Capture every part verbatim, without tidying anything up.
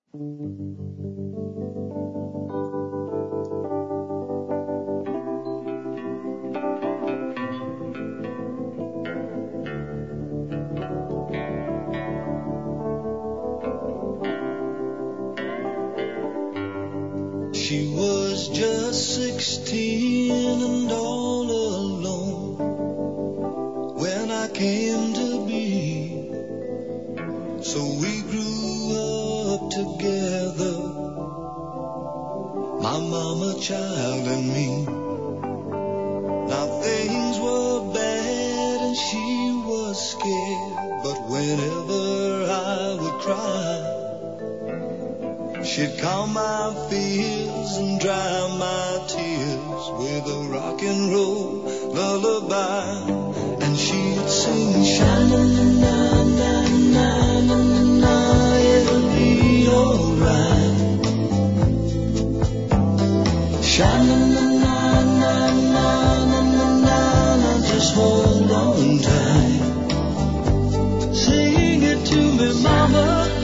She was just sixteen and all alone when I came to be. So we grew up together, my mama, child, and me. Now things were bad and she was scared, but whenever I would cry, she'd calm my fears and dry my tears with a rock and roll lullaby. And she'd sing, sha-na-na-na-na-na-na-na, it'll be alright. Sha-na-na-na-na-na-na-na, just hold on tight. Sing it to me, mama.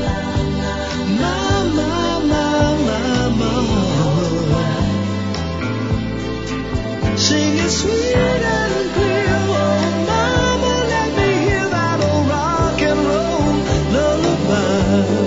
Sing it sweet and clear, oh mama, let me hear that old rock and roll lullaby.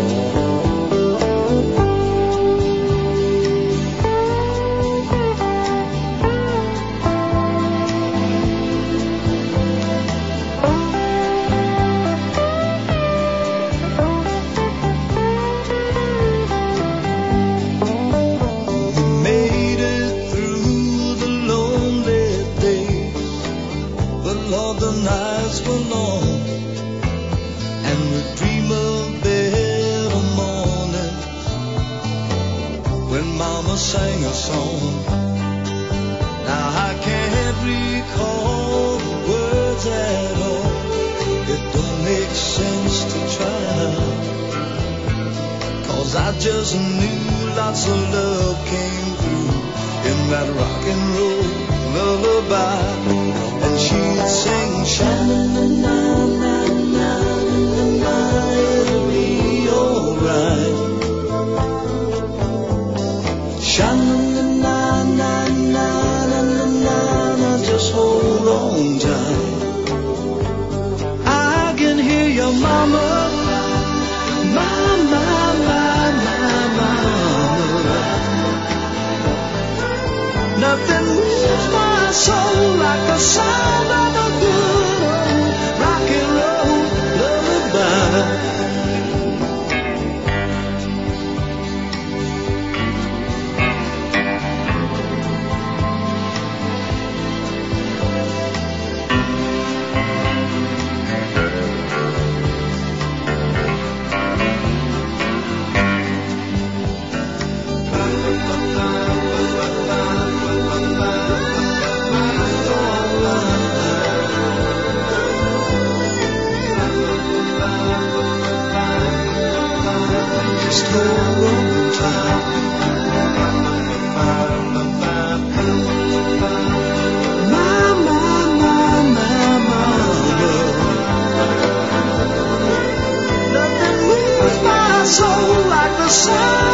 Sang a song. Now I can't recall the words at all. It don't make sense to try, 'cause I just knew lots of love came through in that rock and roll lullaby. And she'd sing, sha-na-na-na-na-na-na, it'll be alright. Sha-na-na-na-na-na-na-na, just hold on tight. I can hear your mama, mama, mama, mama. Nothing moves my soul like the sound of a good old rock and roll lullaby. Soul like the sun.